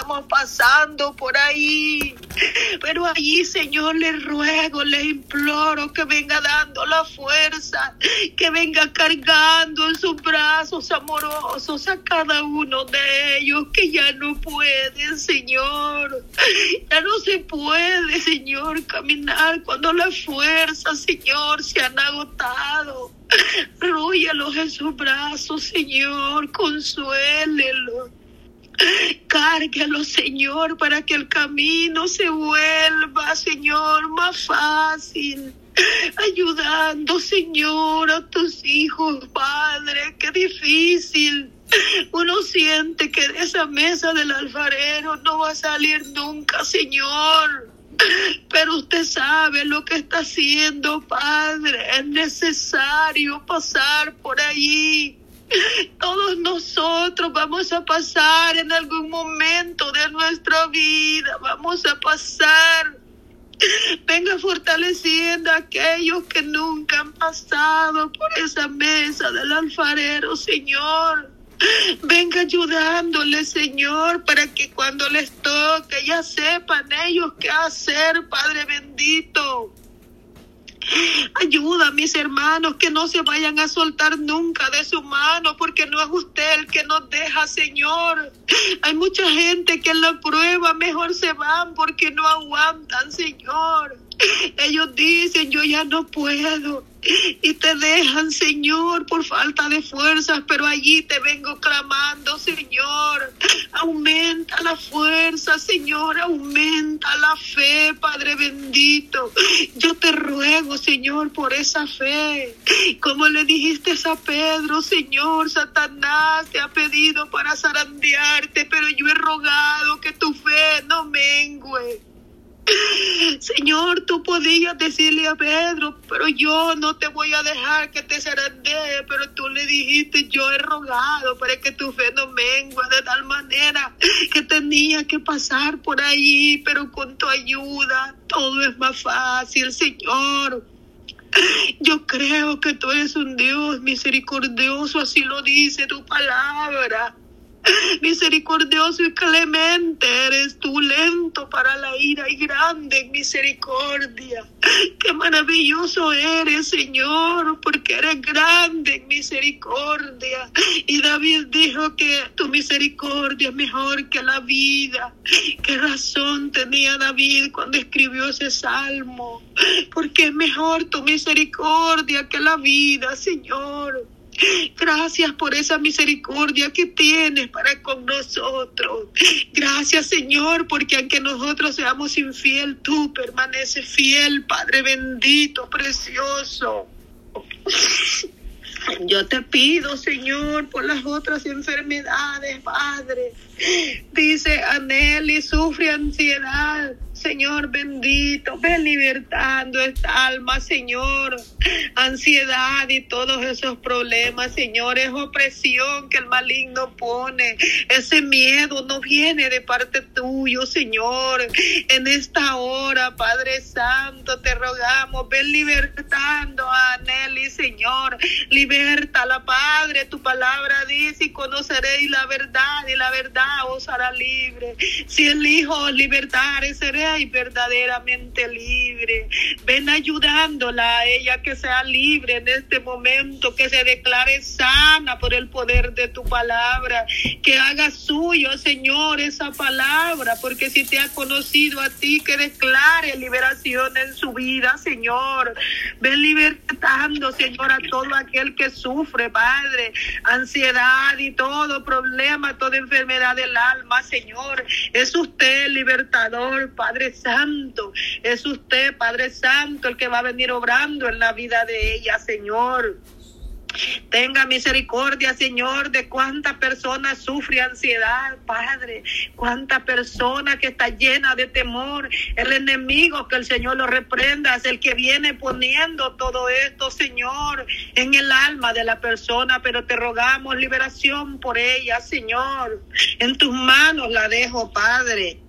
estamos pasando por ahí. Pero allí, Señor, les ruego, les imploro que venga dando la fuerza, que venga cargando en sus brazos amorosos a cada uno de ellos que ya no pueden, Señor. Ya no se puede, Señor, caminar cuando las fuerzas, Señor, se han agotado. Arrúllalos en sus brazos, Señor, consuélelos. Cárgalos, Señor, para que el camino se vuelva, Señor, más fácil. Ayudando, Señor, a tus hijos, Padre, qué difícil. Uno siente que de esa mesa del alfarero no va a salir nunca, Señor. Pero usted sabe lo que está haciendo, Padre. Es necesario pasar por allí. Todos nosotros vamos a pasar en algún momento de nuestra vida. Vamos a pasar. Venga fortaleciendo a aquellos que nunca han pasado por esa mesa del alfarero, Señor. Venga ayudándoles, Señor, para que cuando les toque ya sepan ellos qué hacer, Padre bendito. Ayuda a mis hermanos que no se vayan a soltar nunca de su mano, porque no es usted el que nos deja, Señor. Hay mucha gente que en la prueba mejor se van porque no aguantan, Señor. Ellos dicen, yo ya no puedo. Y te dejan, Señor, por falta de fuerzas, pero allí te vengo clamando, Señor. Aumenta la fuerza, Señor, aumenta la fe, Padre bendito. Yo te ruego, Señor, por esa fe. Como le dijiste a Pedro, Señor, Satanás te ha pedido para zarandearte, pero yo he rogado que tu fe no mengue. Señor, tú podías decirle a Pedro, pero yo no te voy a dejar que te zarandee, pero tú le dijiste, yo he rogado para que tu fe no mengue, de tal manera que tenía que pasar por ahí, pero con tu ayuda todo es más fácil, Señor. Yo creo que tú eres un Dios misericordioso, así lo dice tu palabra. Misericordioso y clemente eres tú, lento para la ira y grande en misericordia. Qué maravilloso eres, Señor, porque eres grande en misericordia. Y David dijo que tu misericordia es mejor que la vida. Qué razón tenía David cuando escribió ese salmo, porque es mejor tu misericordia que la vida, Señor. Gracias por esa misericordia que tienes para con nosotros. Gracias, Señor, porque aunque nosotros seamos infiel, tú permaneces fiel, Padre bendito, precioso. Yo te pido, Señor, por las otras enfermedades, Padre. Dice Aneli, sufre ansiedad. Señor bendito, ven libertando esta alma, Señor. Ansiedad y todos esos problemas, Señor, es opresión que el maligno pone. Ese miedo no viene de parte tuyo, Señor. En esta hora, Padre Santo, te rogamos, ven libertando a Nelly, Señor. Libértala, Padre. Tu palabra dice, y conoceréis la verdad, y la verdad os hará libre. Si el Hijo os libertare, seréis verdaderamente libre. Ven ayudándola a ella que sea libre en este momento, que se declare sana por el poder de tu palabra, que haga suyo, Señor, esa palabra, porque si te ha conocido a ti, que declare liberación en su vida, Señor. Ven libertando, Señor, a todo aquel que sufre, Padre, ansiedad y todo problema, toda enfermedad del alma, Señor. Es usted el libertador, Padre Santo. Es usted, Padre Santo, el que va a venir obrando en la vida de ella, Señor. Tenga misericordia, Señor, de cuánta persona sufre ansiedad, Padre. Cuánta persona que está llena de temor. El enemigo, que el Señor lo reprenda, es el que viene poniendo todo esto, Señor, en el alma de la persona. Pero te rogamos liberación por ella, Señor. En tus manos la dejo, Padre.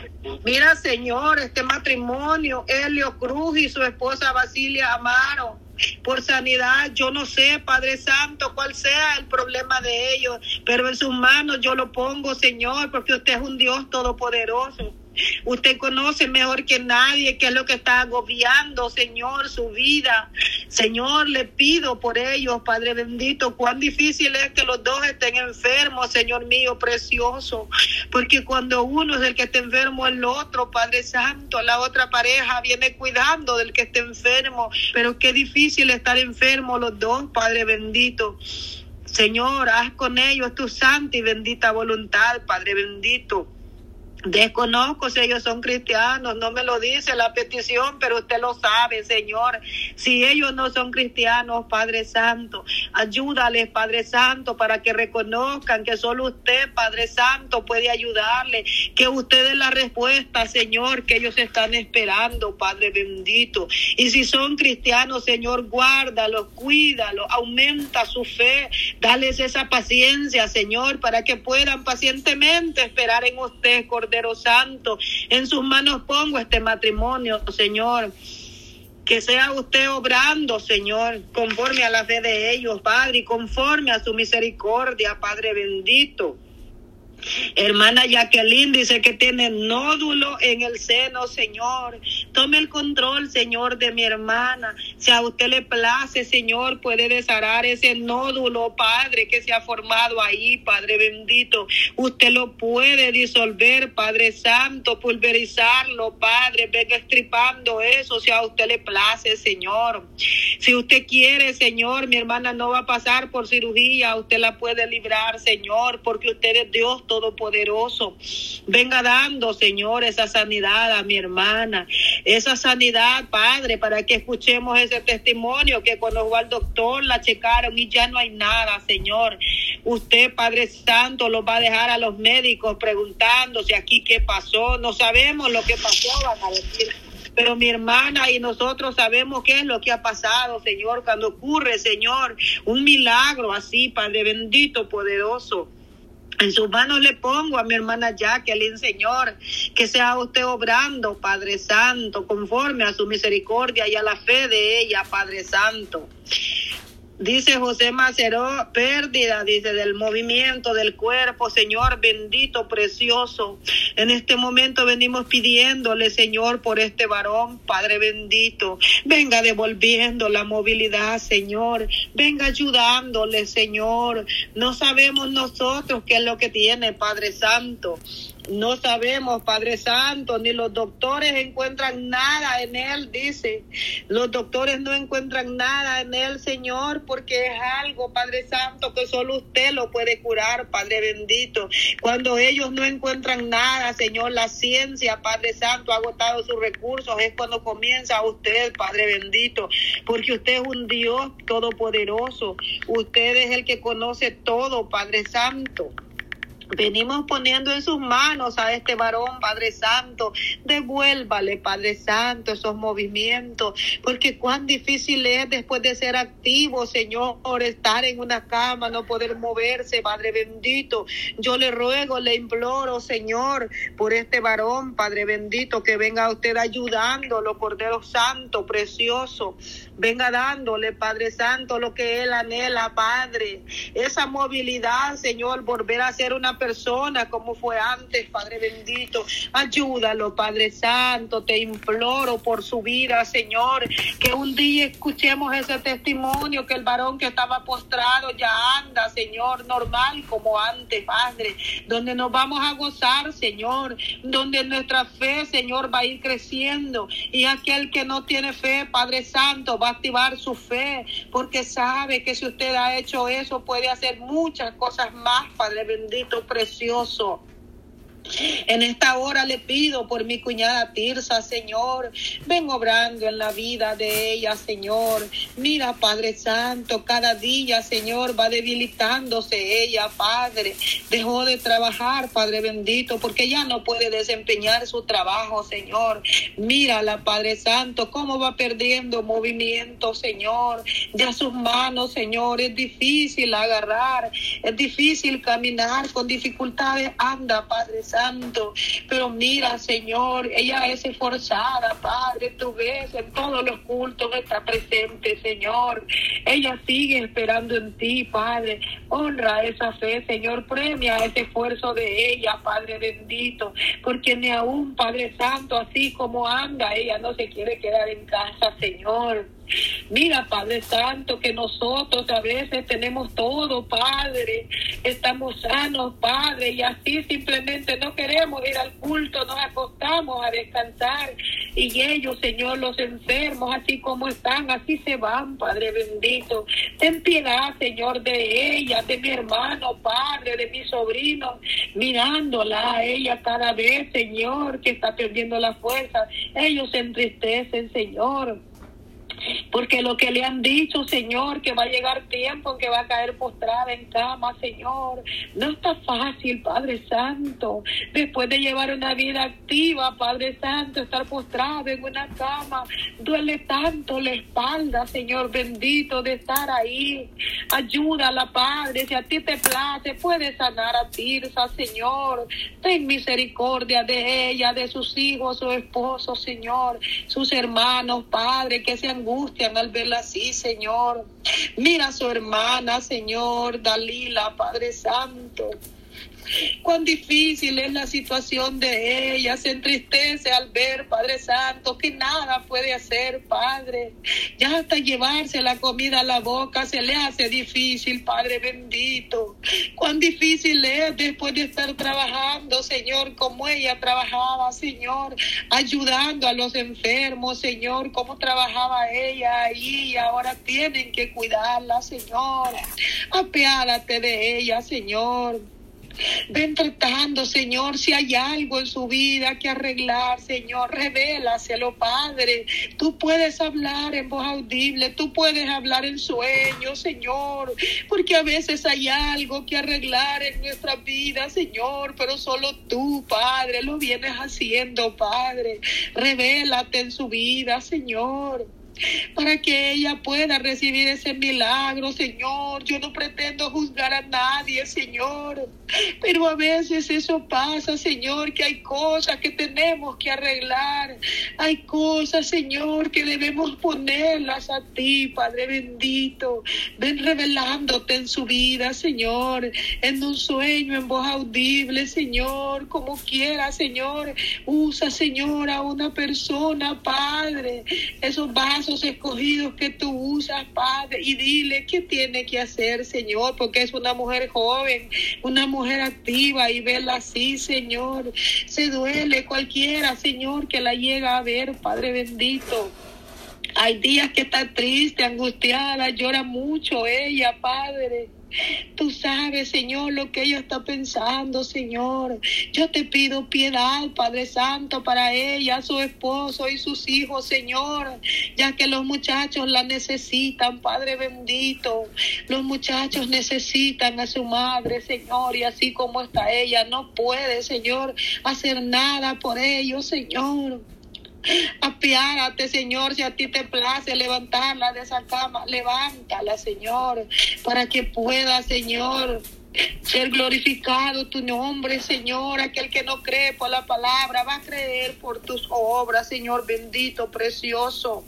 Mira, Señor, este matrimonio, Helio Cruz y su esposa Basilia Amaro. por sanidad. Yo no sé, Padre Santo, cuál sea el problema de ellos, pero en sus manos yo lo pongo, Señor, porque usted es un Dios todopoderoso. Usted conoce mejor que nadie qué es lo que está agobiando, Señor, su vida. Señor, le pido por ellos, Padre bendito, cuán difícil es que los dos estén enfermos, Señor mío precioso, porque cuando uno es el que está enfermo, el otro, Padre Santo, la otra pareja viene cuidando del que está enfermo, pero qué difícil estar enfermo los dos, Padre bendito. Señor, haz con ellos tu santa y bendita voluntad, Padre bendito. Desconozco si ellos son cristianos, no me lo dice la petición, pero usted lo sabe, Señor. Si ellos no son cristianos, Padre Santo, ayúdales, Padre Santo, para que reconozcan que solo usted, Padre Santo, puede ayudarles, que usted es la respuesta, Señor, que ellos están esperando, Padre bendito. Y si son cristianos, Señor, guárdalos, cuídalos, aumenta su fe, dales esa paciencia, Señor, para que puedan pacientemente esperar en usted, Cordero Santo. En sus manos pongo este matrimonio, Señor. Que sea usted obrando, Señor, conforme a la fe de ellos, Padre, y conforme a su misericordia, Padre bendito. Hermana Jacqueline dice que tiene nódulo en el seno, Señor. Tome el control, Señor, de mi hermana. Si a usted le place, Señor, puede desharar ese nódulo, Padre, que se ha formado ahí, Padre bendito. Usted lo puede disolver, Padre Santo, pulverizarlo, Padre. Venga estripando eso, si a usted le place, Señor. Si usted quiere, Señor, mi hermana no va a pasar por cirugía. Usted la puede librar, Señor, porque usted es Dios todopoderoso. Venga dando, Señor, esa sanidad a mi hermana, esa sanidad, Padre, para que escuchemos ese testimonio que cuando fue al doctor la checaron y ya no hay nada, Señor. Usted, Padre Santo, lo va a dejar a los médicos preguntándose aquí qué pasó. No sabemos lo que pasó, van a decir. Pero mi hermana y nosotros sabemos qué es lo que ha pasado, Señor, cuando ocurre, Señor, un milagro así, Padre bendito, poderoso. En sus manos le pongo a mi hermana Jacqueline, Señor, que sea usted obrando, Padre Santo, conforme a su misericordia y a la fe de ella, Padre Santo. Dice José Maceró, pérdida, dice, del movimiento del cuerpo, Señor bendito, precioso. En este momento venimos pidiéndole, Señor, por este varón, Padre bendito. Venga devolviendo la movilidad, Señor. Venga ayudándole, Señor. No sabemos nosotros qué es lo que tiene, Padre Santo. No sabemos, Padre Santo, ni los doctores encuentran nada en él, dice. Los doctores no encuentran nada en él, Señor, porque es algo, Padre Santo, que solo usted lo puede curar, Padre bendito. Cuando ellos no encuentran nada, Señor, la ciencia, Padre Santo, ha agotado sus recursos, es cuando comienza usted, Padre bendito, porque usted es un Dios todopoderoso. Usted es el que conoce todo, Padre Santo. Venimos poniendo en sus manos a este varón, Padre Santo. Devuélvale, Padre Santo, esos movimientos, porque cuán difícil es después de ser activo, Señor, estar en una cama, no poder moverse, Padre bendito. Yo le ruego, le imploro, Señor, por este varón, Padre bendito, que venga usted ayudándolo, Cordero Santo, precioso. Venga dándole, Padre Santo, lo que él anhela, Padre. Esa movilidad, Señor, volver a ser una persona como fue antes, Padre bendito. Ayúdalo, Padre Santo, te imploro por su vida, Señor. Que un día escuchemos ese testimonio, que el varón que estaba postrado ya anda, Señor, normal como antes, Padre. Donde nos vamos a gozar, Señor. Donde nuestra fe, Señor, va a ir creciendo. Y aquel que no tiene fe, Padre Santo, va a activar su fe, porque sabe que si usted ha hecho eso, puede hacer muchas cosas más, Padre bendito, precioso. En esta hora le pido por mi cuñada Tirsa, Señor. Ven obrando en la vida de ella, Señor. Mira, Padre Santo, cada día, Señor, va debilitándose ella, Padre. Dejó de trabajar, Padre bendito, porque ya no puede desempeñar su trabajo, Señor. Mírala, Padre Santo, cómo va perdiendo movimiento, Señor. Ya sus manos, Señor, es difícil agarrar, es difícil caminar con dificultades. Anda, Padre Santo. Santo. Pero mira, Señor, ella es esforzada, Padre, tú ves, en todos los cultos está presente, Señor. Ella sigue esperando en ti, Padre. Honra esa fe, Señor, premia ese esfuerzo de ella, Padre bendito, porque ni aún, Padre Santo, así como anda, ella no se quiere quedar en casa, Señor. Mira, Padre Santo, que nosotros a veces tenemos todo, Padre, estamos sanos, Padre, y así simplemente no queremos ir al culto, nos acostamos a descansar, y ellos, Señor, los enfermos, así como están, así se van, Padre bendito. Ten piedad, Señor, de ella, de mi hermano, Padre, de mi sobrino, mirándola a ella cada vez, Señor, que está perdiendo la fuerza. Ellos se entristecen, Señor, porque lo que le han dicho, Señor, que va a llegar tiempo en que va a caer postrada en cama, Señor, no está fácil, Padre Santo, después de llevar una vida activa, Padre Santo, estar postrado en una cama, duele tanto la espalda, Señor bendito, de estar ahí. Ayúdala, Padre, si a ti te place, puedes sanar a Tirsa, Señor, ten misericordia de ella, de sus hijos, su esposo, Señor, sus hermanos, Padre, que se angustian al verla así, Señor. Mira a su hermana, Señor, Dalila, Padre Santo. Cuán difícil es la situación de ella, se entristece al ver, Padre Santo, que nada puede hacer, Padre. Ya hasta llevarse la comida a la boca se le hace difícil, Padre bendito. Cuán difícil es después de estar trabajando, Señor, como ella trabajaba, Señor, ayudando a los enfermos, Señor, como trabajaba ella ahí, y ahora tienen que cuidarla, Señor. Apiádate de ella, Señor. Ven tratando, Señor, si hay algo en su vida que arreglar, Señor, revélaselo, Padre. Tú puedes hablar en voz audible, tú puedes hablar en sueños, Señor, porque a veces hay algo que arreglar en nuestra vida, Señor, pero solo tú, Padre, lo vienes haciendo, Padre. Revélate en su vida, Señor, para que ella pueda recibir ese milagro, Señor. Yo no pretendo juzgar a nadie, Señor, pero a veces eso pasa, Señor, que hay cosas que tenemos que arreglar, hay cosas, Señor, que debemos ponerlas a ti, Padre bendito. Ven revelándote en su vida, Señor, en un sueño, en voz audible, Señor, como quiera, Señor. Usa, Señor, a una persona, Padre, esos vasos escogidos que tú usas, Padre, y dile qué tiene que hacer, Señor, porque es una mujer joven, una mujer activa, y verla así, Señor, se duele cualquiera, Señor, que la llega a ver, Padre bendito. Hay días que está triste, angustiada, llora mucho ella, Padre. Tú sabes, Señor, lo que ella está pensando, Señor. Yo te pido piedad, Padre Santo, para ella, su esposo y sus hijos, Señor, ya que los muchachos la necesitan, Padre bendito. Los muchachos necesitan a su madre, Señor, y así como está ella, no puede, Señor, hacer nada por ellos, Señor. Apiádate, Señor, si a ti te place levantarla de esa cama, levántala, Señor, para que pueda, Señor, ser glorificado tu nombre, Señor. Aquel que no cree por la palabra va a creer por tus obras, Señor bendito, precioso.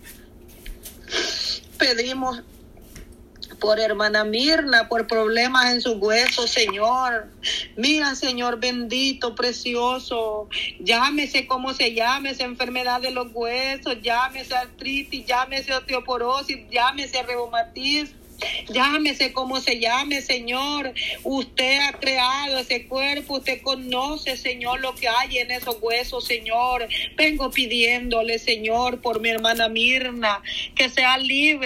Pedimos por hermana Mirna, por problemas en sus huesos, Señor. Mira, Señor bendito, precioso, llámese como se llame, esa enfermedad de los huesos, llámese artritis, llámese osteoporosis, llámese reumatismo, llámese como se llame, Señor. Usted ha creado ese cuerpo, usted conoce, Señor, lo que hay en esos huesos, Señor. Vengo pidiéndole, Señor, por mi hermana Mirna, que sea libre